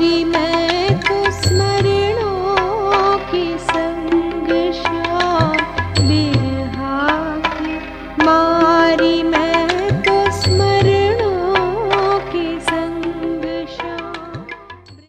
मैं तो स्मरणों के संग श्याम बिरहा की मारी